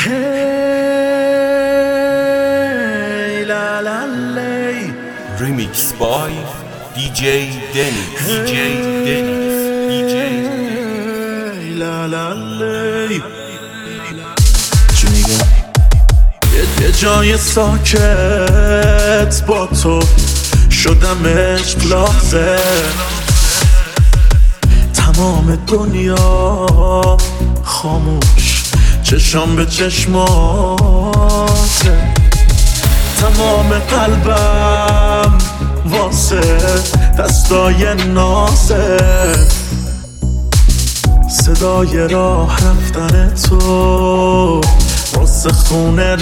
Hey, la la lay. Remix by DJ Dennis. DJ Dennis. DJ Hey, la la lay. چی میگم؟ یه جای ساکت با تو شدم عشق لحظه، تمام دنیا خاموش، چشام به چشماته، تمام قلبم واسه دستای نازه، صدای راه رفتن تو واسه خونه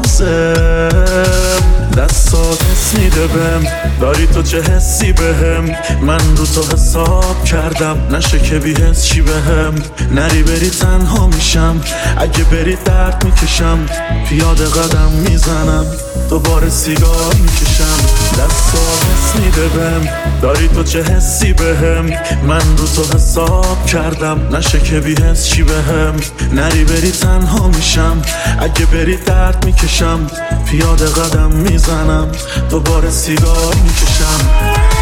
لازم، دستات حس میده بهم، داری تو چه حسی بهم، من رو تو حساب کردم، نشه که بی حس چی بهم، نری بری تنها میشم، اگه بری درد میکشم، پیاده قدم میزنم، دوباره سیگار میکشم، دستات حس میده بهم، داری تو چه حسی بهم، من رو تو حساب کردم، نشه که بی حس چی بهم، نری بری تنها میشم، اگه بری درد میکشم، پیاده قدم میزنم، دوباره سیگار میکشم.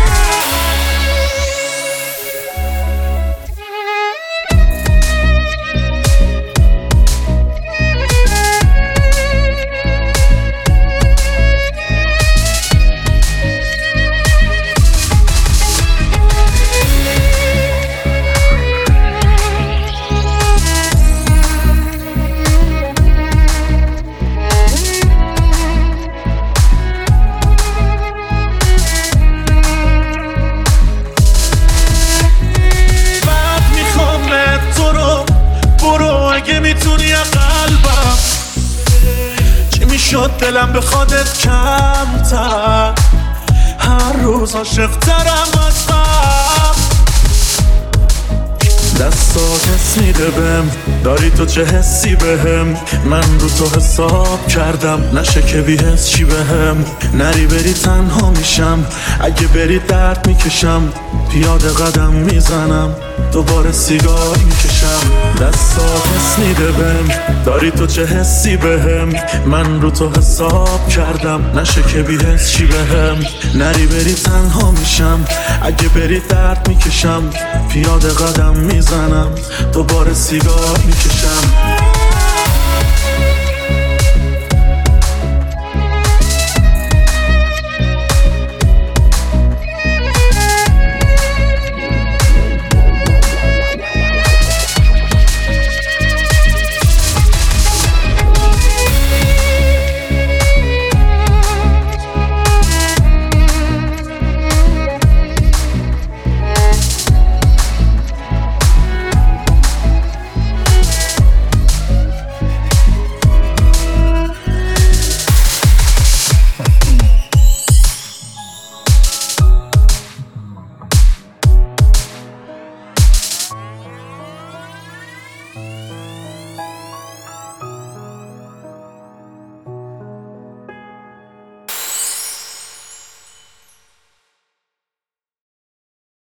اگه میتونی قلبم، چی میشد دلم به خودت کمتر، هر روز عاشق‌ترم از قبل، دستات حس میده بهم، داری تو چه حسی بهم، من رو تو حساب کردم، نشه که بی حس چی بهم، نری بری تنها میشم، اگه بری درد میکشم، پیاده قدم میزنم، دوباره سیگار میکشم، دستات حس میده بهم، داری تو چه حسی بهم، من رو تو حساب کردم، نشه که بی حس چی بهم، نری بری تنها میشم، اگه بری درد میکشم، پیاده قدم میزنم، دوباره سیگار میکشم.